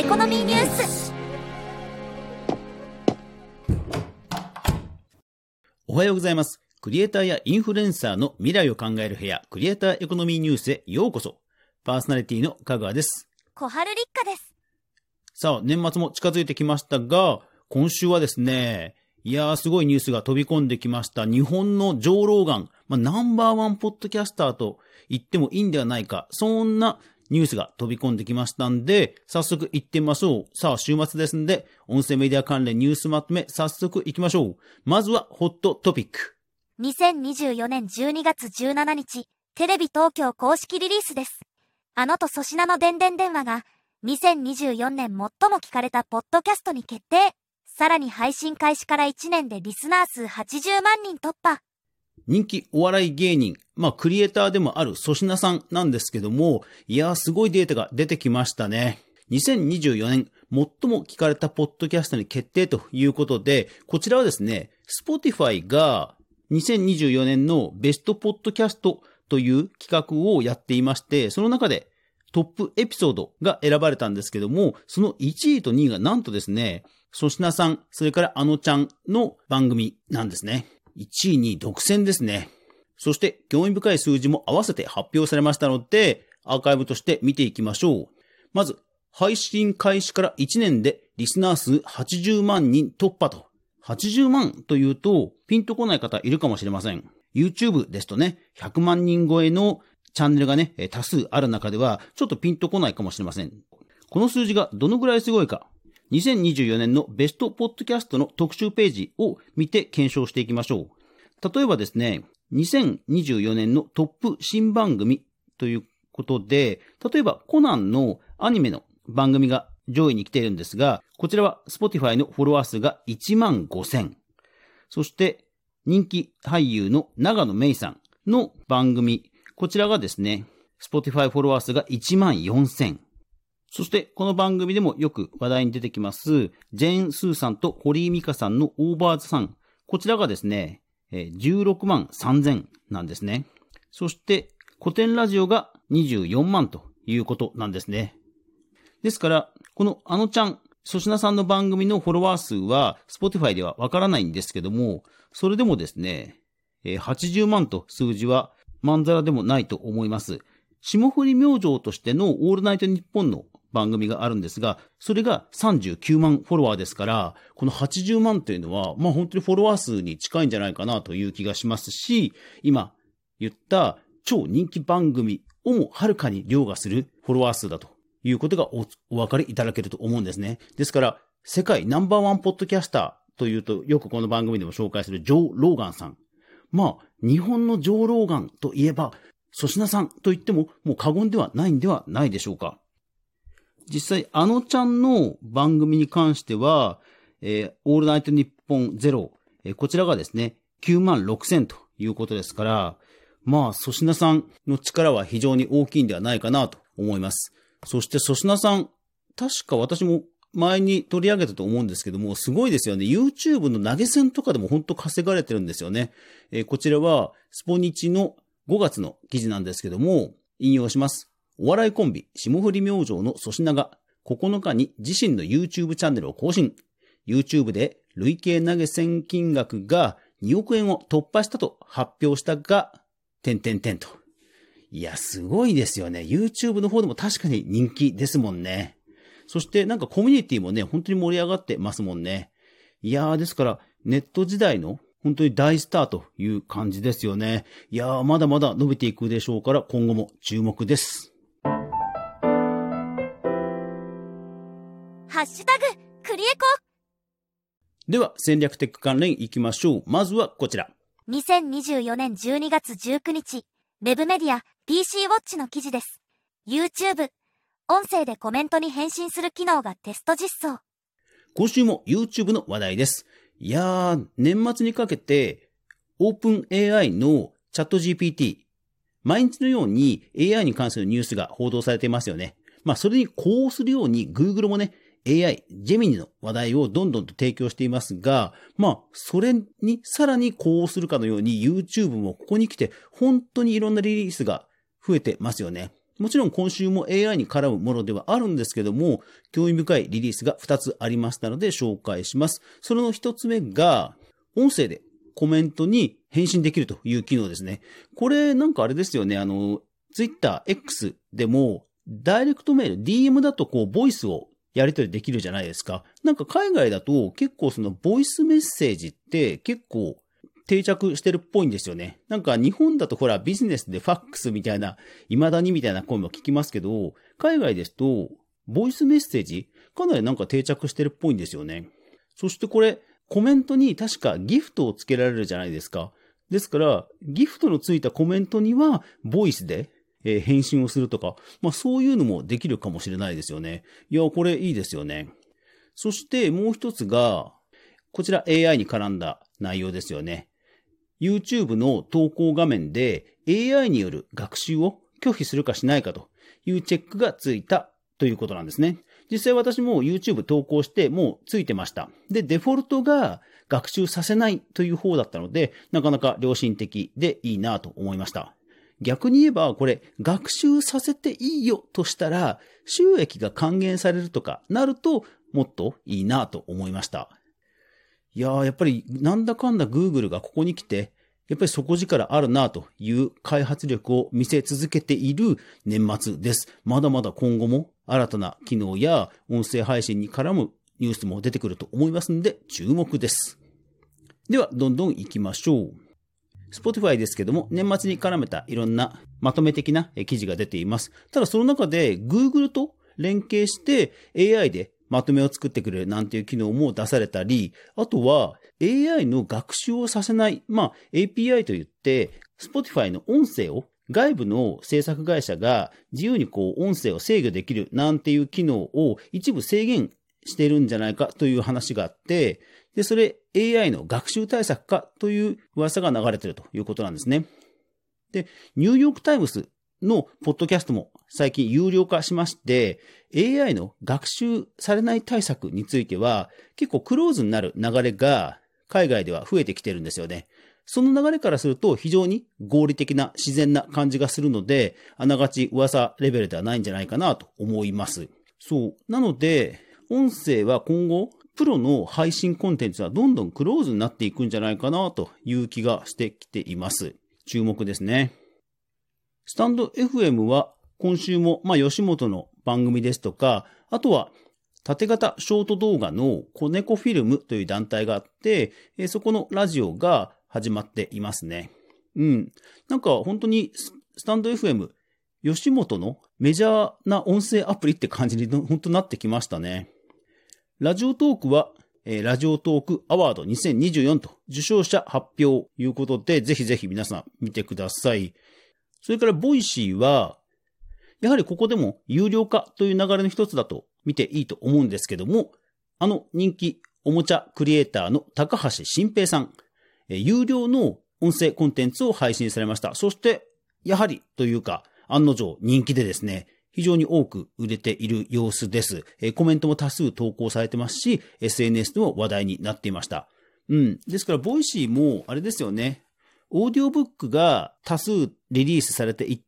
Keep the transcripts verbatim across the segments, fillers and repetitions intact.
コノミーニュース。 おはようございます。クリエイターやインフルエンサーの未来を考える部屋、クリエイターエコノミーニュースへようこそ。パーソナリティの香川です。 小春立花です。 さあ、年末も近づいてきましたが、今週はですね、いやーすごいニュースが飛び込んできました。日本のジョー・ローガン、まあ、ナンバーワンポッドキャスターと言ってもいいんではないか、そんなニュースが飛び込んできましたんで、早速行ってみましょう。さあ、週末ですんで、音声メディア関連ニュースまとめ、早速行きましょう。まずは、ホットトピック。 にせんにじゅうよねんじゅうにがつじゅうしちにち、テレビ東京公式リリースです。あのと粗品のでんでん電話が、にせんにじゅうよねん最も聞かれたポッドキャストに決定。さらに配信開始からいちねんでリスナー数はちじゅうまんにん突破。 人気お笑い芸人、まあクリエイターでもある粗品さんなんですけども、いやーすごいデータが出てきましたね。にせんにじゅうよねん最も聞かれたポッドキャストに決定ということで、こちらはですね、Spotify がにせんにじゅうよねんのベストポッドキャストという企画をやっていまして、その中でトップエピソードが選ばれたんですけども、そのいちいとにいがなんとですね、粗品さん、それからあのちゃんの番組なんですね。いちいに独占ですね。そして興味深い数字も合わせて発表されましたので、アーカイブとして見ていきましょう。まず、配信開始からいちねんでリスナー数はちじゅうまんにん突破と。はちじゅうまんというとピンとこない方いるかもしれません。YouTube ですとね、ひゃくまんにん超えのチャンネルがね、多数ある中ではちょっとピンとこないかもしれません。この数字がどのぐらいすごいか。にせんにじゅうよねんのベストポッドキャストの特集ページを見て検証していきましょう。例えばですね、にせんにじゅうよねんのトップ新番組ということで、例えばコナンのアニメの番組が上位に来ているんですが、こちらは Spotify のフォロワー数がいちまんごせん。そして人気俳優の永野芽郁さんの番組、こちらがですね、Spotify フォロワー数がいちまんよんせん。そして、この番組でもよく話題に出てきます、ジェーン・スーさんと堀井美香さんのオーバーズさん。こちらがですね、じゅうろくまんさんぜんなんですね。そして、古典ラジオがにじゅうよんまんということなんですね。ですから、このあのちゃん、粗品さんの番組のフォロワー数は、Spotify ではわからないんですけども、それでもですね、はちじゅうまんと数字はまんざらでもないと思います。霜降り明星としてのオールナイトニッポンの番組があるんですが、それがさんじゅうきゅうまんフォロワーですから、このはちじゅうまんというのは、まあ本当にフォロワー数に近いんじゃないかなという気がしますし、今言った超人気番組をもはるかに凌駕するフォロワー数だということが お, お分かりいただけると思うんですね。ですから、世界ナンバーワンポッドキャスターというと、よくこの番組でも紹介するジョー・ローガンさん。まあ、日本のジョー・ローガンといえば、粗品さんと言ってももう過言ではないんではないでしょうか。実際、あのちゃんの番組に関しては、えー、オールナイトニッポンゼロ、えー、こちらがですね、きゅうまんろくせんということですから、まあ、粗品さんの力は非常に大きいんではないかなと思います。そして粗品さん、確か私も前に取り上げたと思うんですけども、すごいですよね。YouTube の投げ銭とかでも本当稼がれてるんですよね。えー、こちらは、スポニチのごがつの記事なんですけども、引用します。お笑いコンビ、霜降り明星の粗品がここのかに自身の YouTube チャンネルを更新。YouTube で累計投げ銭金額がにおくえんを突破したと発表したが、点々点と。いや、すごいですよね。YouTube の方でも確かに人気ですもんね。そしてなんかコミュニティもね、本当に盛り上がってますもんね。いやー、ですからネット時代の本当に大スターという感じですよね。いやー、まだまだ伸びていくでしょうから今後も注目です。 ハッシュタグクリエコ。 では戦略テック関連いきましょう。まずはこちら。 にせんにじゅうよねんじゅうにがつじゅうくにち、ウェブメディア ピーシー ウォッチの記事です。YouTube、音声でコメントに返信する機能がテスト実装。 今週も YouTube の話題です。いやー、年末にかけて OpenAI のチャット ジーピーティー、毎日のように エーアイ に関するニュースが報道されていますよね。まあそれに呼応するように Google もね、エーアイ、ジェミニの話題をどんどんと提供していますが、まあそれにさらに呼応するかのように YouTube もここに来て本当にいろんなリリースが増えてますよね。 もちろん今週も エーアイ に絡むものではあるんですけども、興味深いリリースがふたつありましたので紹介します。それのひとつめが、音声でコメントに返信できるという機能ですね。これなんかあれですよね、あの、Twitter、X でも、ダイレクトメール、ディーエム だとこう、ボイスをやり取りできるじゃないですか。なんか海外だと結構そのボイスメッセージって結構定着してるっぽいんですよね。なんか日本だとほらビジネスでファックスみたいな、未だにみたいな声も聞きますけど、海外ですと、ボイスメッセージかなりなんか定着してるっぽいんですよね。そしてこれ、コメントに確かギフトをつけられるじゃないですか。ですから、ギフトのついたコメントには、ボイスで、えー、返信をするとか、まあそういうのもできるかもしれないですよね。いや、これいいですよね。そしてもう一つが、こちら エーアイ に絡んだ内容ですよね。YouTube の投稿画面で エーアイ による学習を拒否するかしないかというチェックがついたということなんですね。実際私も YouTube 投稿してもうついてました。で、デフォルトが学習させないという方だったので、なかなか良心的でいいなと思いました。逆に言えば、これ、学習させていいよとしたら、収益が還元されるとかなると、もっといいなと思いました。いやー、やっぱり、なんだかんだ Google がここに来て、やっぱり底力あるなという開発力を見せ続けている年末です。まだまだ今後も新たな機能や音声配信に絡むニュースも出てくると思いますので注目です。では、どんどん行きましょう。Spotify ですけども、年末に絡めたいろんなまとめ的な記事が出ています。ただその中で Google と連携して エーアイ でまとめを作ってくれるなんていう機能も出されたり、あとは エーアイ の学習をさせない、まあ エーピーアイ といって Spotify の音声を外部の制作会社が自由にこう音声を制御できるなんていう機能を一部制限してるんじゃないかという話があって、で、それ エーアイ の学習対策かという噂が流れているということなんですね。で、ニューヨークタイムズのポッドキャストも最近有料化しまして、エーアイ の学習されない対策については結構クローズになる流れが海外では増えてきてるんですよね。その流れからすると非常に合理的な自然な感じがするので、あながち噂レベルではないんじゃないかなと思います。そう。なので、音声は今後、プロの配信コンテンツはどんどんクローズになっていくんじゃないかなという気がしてきています。注目ですね。スタンド エフエム は今週も、まあ、吉本の番組ですとか、あとは縦型ショート動画の子猫フィルムという団体があって、そこのラジオが始まっていますね。うん。なんか本当にスタンド エフエム、吉本のメジャーな音声アプリって感じに本当なってきましたね。ラジオトークは、えー、ラジオトークアワードにせんにじゅうよんと受賞者発表ということで、ぜひぜひ皆さん見てください。それからボイシーは、やはりここでも有料化という流れの一つだと見ていいと思うんですけども、あの人気おもちゃクリエイターの高橋新平さん、えー、有料の音声コンテンツを配信されました。そして、やはりというか、案の定人気でですね、非常に多く売れている様子です。えー、コメントも多数投稿されてますし、エスエヌエス でも話題になっていました。うん。ですから、ボイシーも、あれですよね。オーディオブックが多数リリースされていって、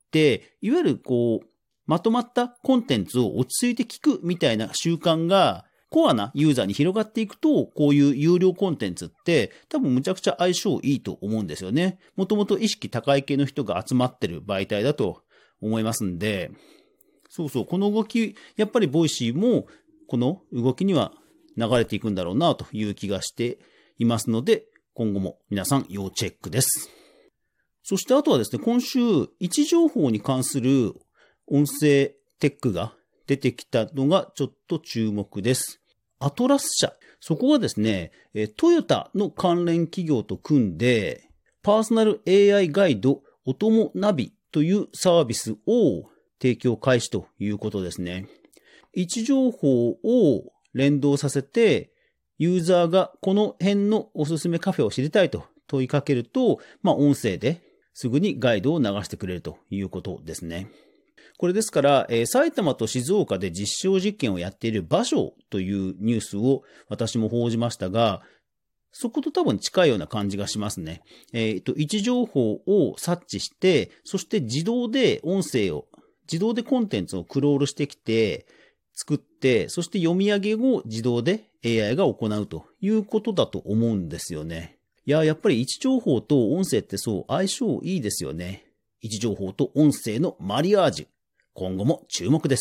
いわゆるこう、まとまったコンテンツを落ち着いて聞くみたいな習慣が、コアなユーザーに広がっていくと、こういう有料コンテンツって多分むちゃくちゃ相性いいと思うんですよね。もともと意識高い系の人が集まってる媒体だと思いますんで、そうそう、この動き、やっぱりボイシーもこの動きには流れていくんだろうなという気がしていますので、今後も皆さん要チェックです。そしてあとはですね、今週位置情報に関する音声テックが出てきたのがちょっと注目です。アトラス社。そこはですね、トヨタの関連企業と組んで、パーソナル エーアイ ガイドおともナビというサービスを提供開始ということですね。位置情報を連動させて、ユーザーがこの辺のおすすめカフェを知りたいと問いかけると、まあ音声ですぐにガイドを流してくれるということですね。これですから、えー、埼玉と静岡で実証実験をやっている場所というニュースを私も報じましたが、そこと多分近いような感じがしますね。えっと、位置情報を察知して、そして自動で音声を自動でコンテンツをクロールしてきて、作って、そして読み上げを自動で エーアイ が行うということだと思うんですよね。いや、やっぱり位置情報と音声ってそう相性いいですよね。位置情報と音声のマリアージュ。今後も注目です。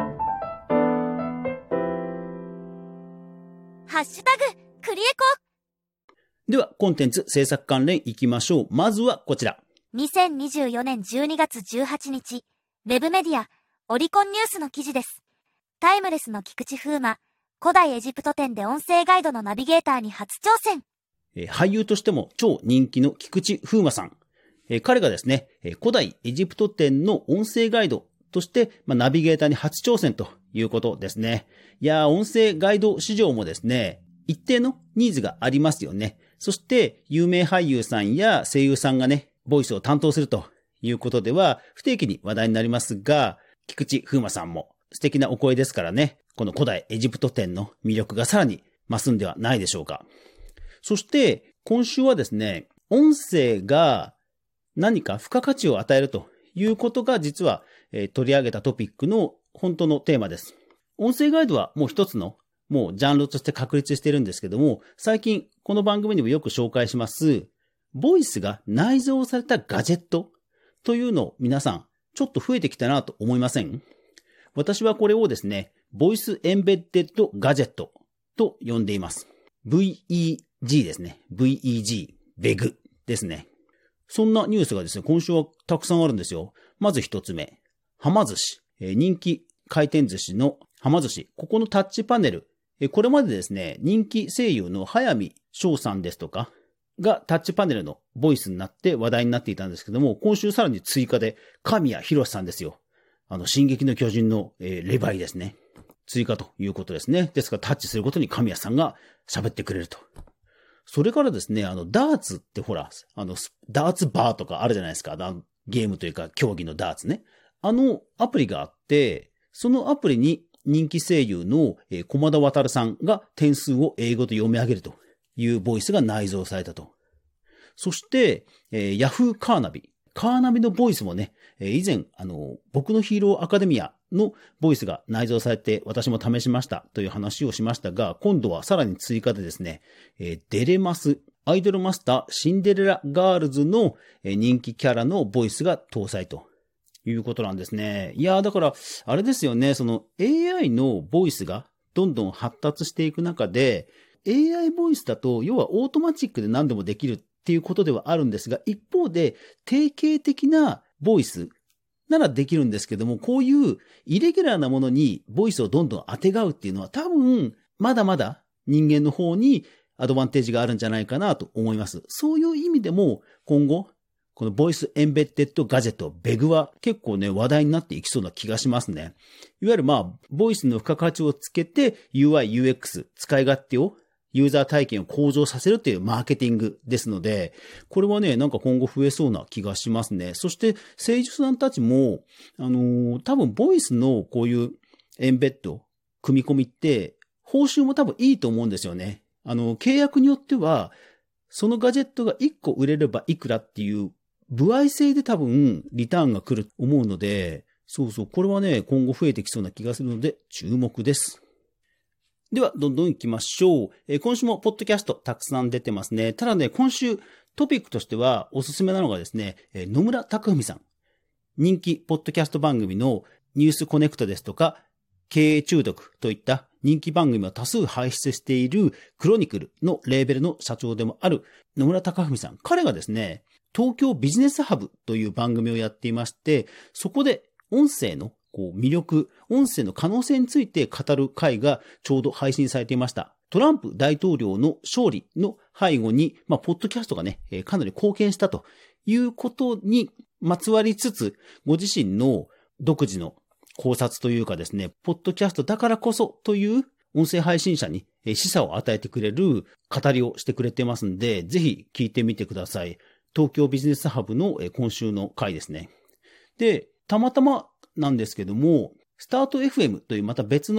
ハッシュタグ、クリエコ。 では、コンテンツ制作関連いきましょう。まずはこちら。 にせんにじゅうよねんじゅうにがつじゅうはちにち、ウェブメディア、オリコンニュースの記事です。タイムレスの菊池風磨、古代エジプト展で音声ガイドのナビゲーターに初挑戦。 えー、俳優としても超人気の菊池風磨さん。えー、彼がですね、えー、古代エジプト展の音声ガイドとして、まあ、ナビゲーターに初挑戦ということですね。いやー、音声ガイド市場もですね、一定のニーズがありますよね。そして、有名俳優さんや声優さんがね、ボイスを担当するということでは、不定期に話題になりますが、菊池風磨さんも素敵なお声ですからね、この古代エジプト展の魅力がさらに増すんではないでしょうか。そして、今週はですね、音声が何か付加価値を与えるということが実は、えー、取り上げたトピックの本当のテーマです。音声ガイドはもう一つのもうジャンルとして確立しているんですけども、最近この番組にもよく紹介します、ボイスが内蔵されたガジェットというのを皆さんちょっと増えてきたなと思いません？私はこれをですね、ボイスエンベッデッドガジェットと呼んでいます。ブイイージー ですね。ブイイージー、ベグですね。そんなニュースがですね、今週はたくさんあるんですよ。まず一つ目。はま寿司。人気回転寿司のはま寿司。ここのタッチパネル。これまでですね、人気声優の早見翔さんですとかがタッチパネルのボイスになって話題になっていたんですけども、今週さらに追加で神谷博さんですよ。あの、進撃の巨人の、えー、レバイですね。追加ということですね。ですからタッチすることに神谷さんが喋ってくれると。それからですね、あの、ダーツってほら、あの、ダーツバーとかあるじゃないですか。ゲームというか競技のダーツね。あのアプリがあって、そのアプリに人気声優の駒田航さんが点数を英語で読み上げるというボイスが内蔵されたと。そして、えー、Yahoo カーナビ。カーナビのボイスもね、以前、あの、僕のヒーローアカデミアのボイスが内蔵されて私も試しましたという話をしましたが、今度はさらに追加でですね、えー、デレマス、アイドルマスターシンデレラガールズの人気キャラのボイスが搭載ということなんですね。いやーだから、あれですよね、その エーアイ のボイスがどんどん発達していく中で、エーアイ ボイスだと要はオートマチックで何でもできるっていうことではあるんですが、一方で定型的なボイスならできるんですけども、こういうイレギュラーなものにボイスをどんどん当てがうっていうのは多分まだまだ人間の方にアドバンテージがあるんじゃないかなと思います。そういう意味でも今後このボイスエンベッデッドガジェット、ベグは結構ね話題になっていきそうな気がしますね。いわゆるまあボイスの付加価値をつけて ユーアイ、ユーエックス 使い勝手をユーザー体験を向上させるというマーケティングですので、これはね、なんか今後増えそうな気がしますね。そして、声優さんたちも、あのー、多分ボイスのこういうエンベッド、組み込みって、報酬も多分いいと思うんですよね。あの、契約によっては、そのガジェットがいっこ売れればいくらっていう、歩合制で多分リターンが来ると思うので、そうそう、これはね、今後増えてきそうな気がするので、注目です。では、どんどん行きましょう。えー、今週もポッドキャストたくさん出てますね。ただね、今週トピックとしてはおすすめなのがですね、えー、野村隆文さん。人気ポッドキャスト番組のニュースコネクトですとか、経営中毒といった人気番組を多数輩出しているクロニクルのレーベルの社長でもある野村隆文さん。彼がですね、東京ビジネスハブという番組をやっていまして、そこで音声のこう魅力、音声の可能性について語る回がちょうど配信されていました。トランプ大統領の勝利の背後に、まあ、ポッドキャストがね、かなり貢献したということにまつわりつつ、ご自身の独自の考察というかですね、ポッドキャストだからこそという音声配信者に示唆を与えてくれる語りをしてくれてますんで、ぜひ聞いてみてください。東京ビジネスハブの今週の回ですね。で、たまたまなんですけども、スタート エフエム というまた別の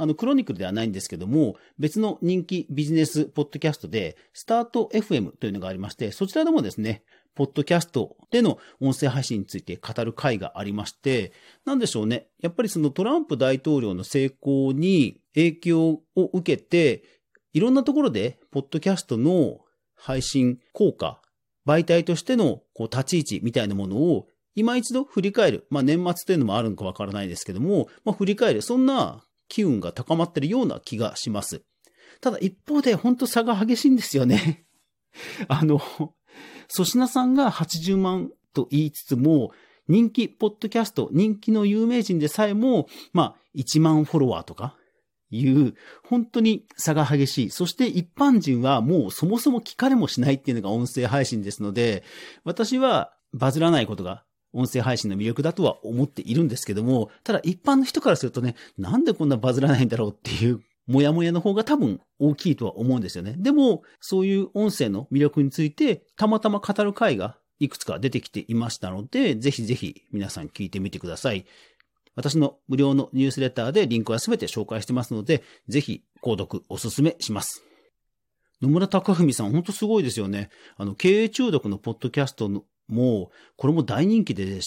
あの、クロニクルではないんですけども、別の人気ビジネスポッドキャストで、スタート エフエム というのがありまして、そちらでもですね、ポッドキャストでの音声配信について語る回がありまして、なんでしょうね。やっぱりそのトランプ大統領の成功に影響を受けて、いろんなところで、ポッドキャストの配信効果、媒体としてのこう立ち位置みたいなものを今一度振り返る。まあ年末というのもあるのかわからないですけども、まあ振り返る。そんな機運が高まっているような気がします。ただ一方で本当差が激しいんですよね。あの、粗品さんがはちじゅうまんと言いつつも、人気ポッドキャスト、人気の有名人でさえも、まあいちまんフォロワーとかいう、本当に差が激しい。そして一般人はもうそもそも聞かれもしないっていうのが音声配信ですので、私はバズらないことが音声配信の魅力だとは思っているんですけども、ただ一般の人からするとね、なんでこんなバズらないんだろうっていうモヤモヤの方が多分大きいとは思うんですよね。でも、そういう音声の魅力についてたまたま語る回がいくつか出てきていましたので、ぜひぜひ皆さん聞いてみてください。私の無料のニュースレターでリンクはすべて紹介してますので、ぜひ購読おすすめします。野村貴文さん、本当すごいですよね。あの、経営中毒のポッドキャストのもう、これも大人気ででして、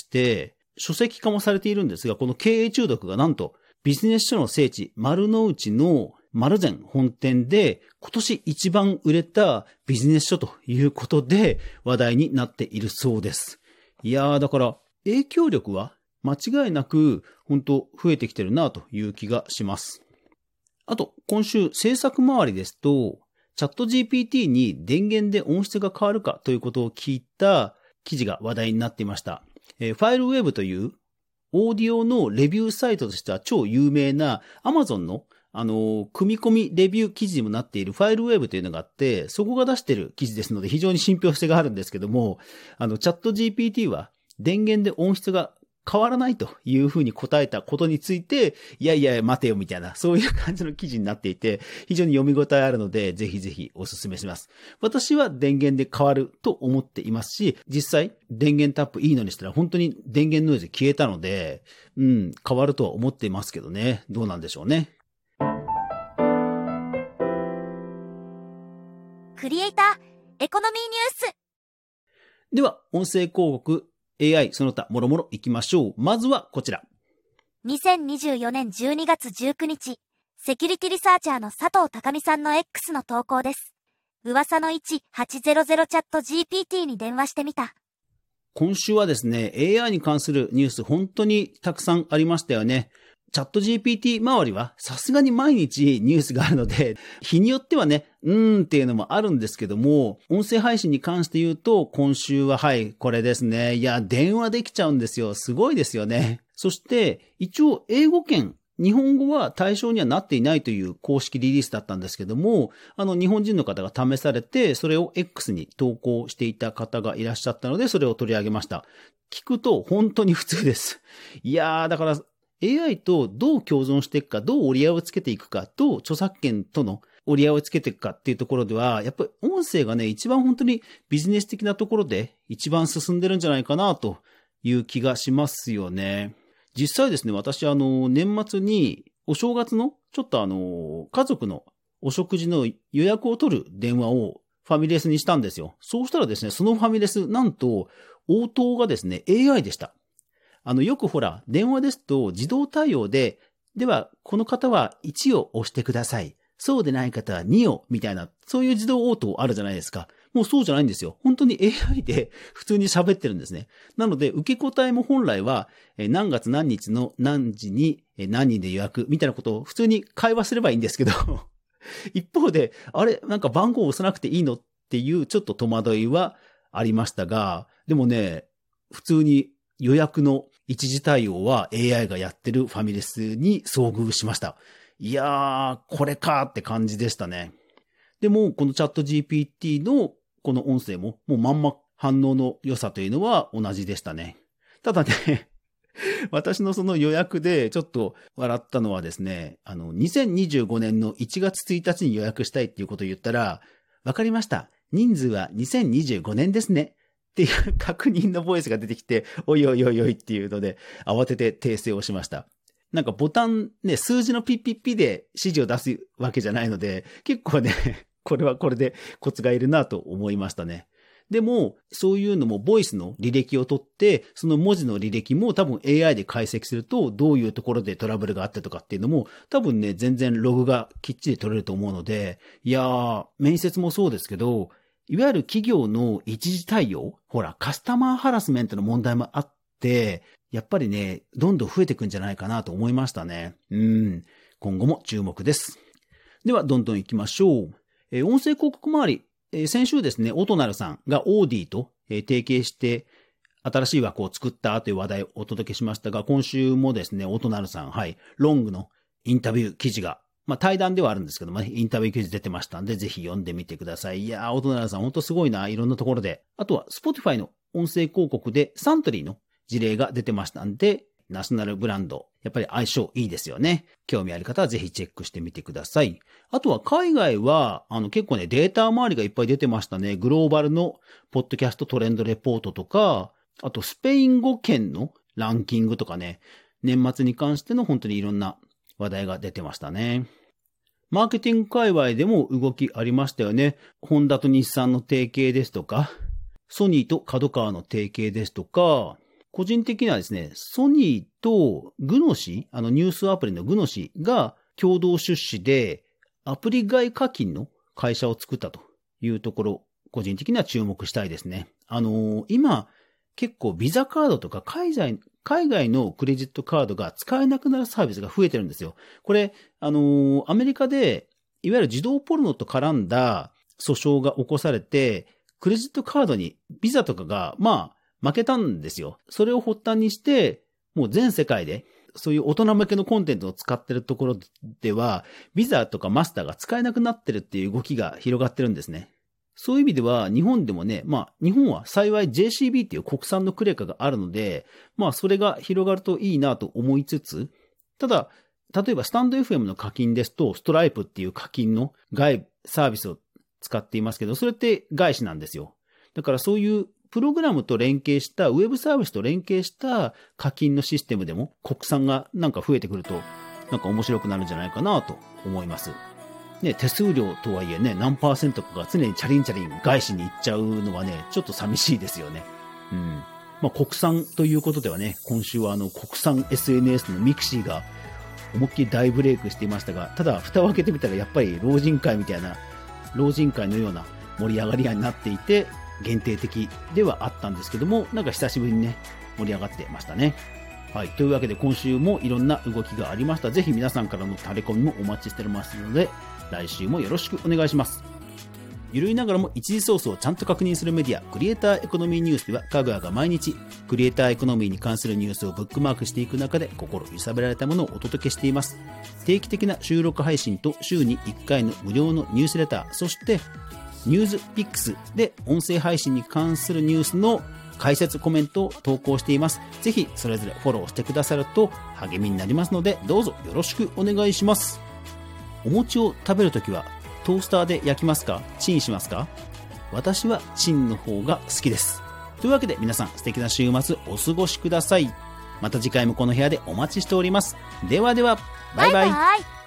書籍化もされているんですが、この経営中毒がなんと、ビジネス書の聖地、丸の内の丸善本店で、今年一番売れたビジネス書ということで話題になっているそうです。いやー、だから影響力は間違いなく本当増えてきてるなという気がします。あと、今週制作周りですと、チャット ジーピーティー に電源で音質が変わるかということを聞いた記事が話題になっていました。えー、ファイルウェブというオーディオのレビューサイトとしては超有名な Amazon のあのー、組み込みレビュー記事にもなっているファイルウェブというのがあって、そこが出している記事ですので非常に信憑性があるんですけども、あのチャット ジーピーティー は電源で音質が変わらないというふうに答えたことについて、いやいや待てよみたいな、そういう感じの記事になっていて、非常に読み応えあるので、ぜひぜひお勧めします。私は電源で変わると思っていますし、実際電源タップいいのにしたら本当に電源ノイズ消えたので、うん、変わるとは思っていますけどね。どうなんでしょうね。 クリエイターエコノミーニュース。 では、音声広告エーアイ その他もろもろ行きましょう。まずはこちら。 にせんにじゅうよねんじゅうにがつじゅうくにち、セキュリティリサーチャーの佐藤貴美さんの X の投稿です。噂のいちはちゼロゼロチャット ジーピーティー に電話してみた。 今週はですね、エーアイ に関するニュース本当にたくさんありましたよね。チャット ジーピーティー 周りはさすがに毎日ニュースがあるので、日によってはね、うーんっていうのもあるんですけども、音声配信に関して言うと、今週ははい、これですね。いや、電話できちゃうんですよ。すごいですよね。そして、一応英語圏、日本語は対象にはなっていないという公式リリースだったんですけども、あの日本人の方が試されて、それを X に投稿していた方がいらっしゃったので、それを取り上げました。聞くと本当に普通です。いやー、だから、エーアイ とどう共存していくか、どう折り合いをつけていくか、どう著作権との折り合いをつけていくかっていうところでは、やっぱり音声がね、一番本当にビジネス的なところで一番進んでるんじゃないかなという気がしますよね。実際ですね、私あの、年末にお正月のちょっとあの、家族のお食事の予約を取る電話をファミレスにしたんですよ。そうしたらですね、そのファミレス、なんと応答がですね、エーアイ でした。あの、よくほら、電話ですと自動対応で、では、この方はいちを押してください。そうでない方はにを、みたいな、そういう自動応答あるじゃないですか。もうそうじゃないんですよ。本当に エーアイ で普通に喋ってるんですね。なので、受け答えも本来は、何月何日の何時に何人で予約、みたいなことを普通に会話すればいいんですけど、一方で、あれ、なんか番号を押さなくていいのっていうちょっと戸惑いはありましたが、でもね、普通に予約の一時対応は エーアイ がやってるファミレスに遭遇しました。いやー、これかーって感じでしたね。でも、このチャット ジーピーティー のこの音声も、もうまんま反応の良さというのは同じでしたね。ただね、私のその予約でちょっと笑ったのはですね、あの、にせんにじゅうごねんのいちがつついたちに予約したいっていうことを言ったら、わかりました。人数はにせんにじゅうごねんですね。っていう確認のボイスが出てきて、おいおいおいおいっていうので、慌てて訂正をしました。 なんかボタンね、数字のピッピッピで指示を出すわけじゃないので、結構ね、これはこれでコツがいるなと思いましたね。でも、そういうのもボイスの履歴を取って、その文字の履歴も多分 エーアイ で解析すると、どういうところでトラブルがあってとかっていうのも、多分ね、全然ログがきっちり取れると思うので、いやー、面接もそうですけど、いわゆる企業の一時対応、ほら、カスタマーハラスメントの問題もあって、やっぱりね、どんどん増えていくんじゃないかなと思いましたね。うん。今後も注目です。では、どんどん行きましょう。えー、音声広告周り。えー、先週ですね、オトナルさんがオーディと、えー、提携して、新しい枠を作ったという話題をお届けしましたが、今週もですね、オトナルさん、はい、ロングのインタビュー記事が、まあ対談ではあるんですけどもね、インタビュー記事出てましたんで、ぜひ読んでみてください。いやー、オトナルさんほんとすごいな、いろんなところで。あとは、Spotify の音声広告でサントリーの事例が出てましたんで、ナショナルブランド、やっぱり相性いいですよね。興味ある方はぜひチェックしてみてください。あとは海外は、あの結構ね、データ周りがいっぱい出てましたね。グローバルのポッドキャストトレンドレポートとか、あとスペイン語圏のランキングとかね、年末に関しての本当にいろんな話題が出てましたね。マーケティング界隈でも動きありましたよね。ホンダと日産の提携ですとか、ソニーと角川の提携ですとか、個人的にはですね、ソニーとグノシー、あのニュースアプリのグノシーが共同出資でアプリ外課金の会社を作ったというところ、個人的には注目したいですね。あのー、今結構ビザカードとか海外、海外のクレジットカードが使えなくなるサービスが増えてるんですよ。これ、あのー、アメリカでいわゆる児童ポルノと絡んだ訴訟が起こされて、クレジットカードにビザとかが、まあ、負けたんですよ。それを発端にして、もう全世界で、そういう大人向けのコンテンツを使ってるところでは、ビザとかマスターが使えなくなってるっていう動きが広がってるんですね。そういう意味では、日本でもね、まあ、日本は幸い ジェーシービー っていう国産のクレカがあるので、まあ、それが広がるといいなと思いつつ、ただ、例えばスタンド エフエム の課金ですと、ストライプっていう課金の外サービスを使っていますけど、それって外資なんですよ。だからそういうプログラムと連携した、ウェブサービスと連携した課金のシステムでも国産がなんか増えてくると、なんか面白くなるんじゃないかなと思います。ね、手数料とはいえね、何パーセントかが常にチャリンチャリン外資に行っちゃうのはね、ちょっと寂しいですよね。うん。まあ国産ということではね、今週はあの国産 エスエヌエス のミクシーが思いっきり大ブレイクしていましたが、ただ蓋を開けてみたらやっぱり老人会みたいな、老人会のような盛り上がり屋になっていて、限定的ではあったんですけども、なんか久しぶりにね、盛り上がってましたね。はい。というわけで今週もいろんな動きがありました。ぜひ皆さんからのタレコミもお待ちしておりますので、来週もよろしくお願いします。ゆるいながらも一時ソースをちゃんと確認するメディア、クリエイターエコノミーニュースでは、かぐわが毎日、クリエイターエコノミーに関するニュースをブックマークしていく中で、心揺さぶられたものをお届けしています。定期的な収録配信と週にいっかいの無料のニュースレター、そして、ニュースピックスで音声配信に関するニュースの解説コメントを投稿しています。ぜひそれぞれフォローしてくださると励みになりますので、どうぞよろしくお願いします。お餅を食べるときはトースターで焼きますか？チンしますか？私はチンの方が好きです。というわけで皆さん素敵な週末お過ごしください。また次回もこの部屋でお待ちしております。ではでは、バイバイ。バイバイ。